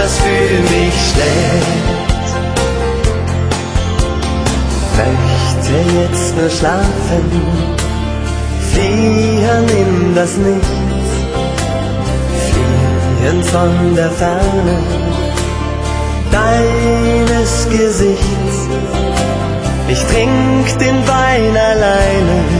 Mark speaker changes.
Speaker 1: was für mich schlägt. Möchte jetzt nur schlafen, fliehen in das Nichts, fliehen von der Ferne deines Gesichts. Ich trink den Wein alleine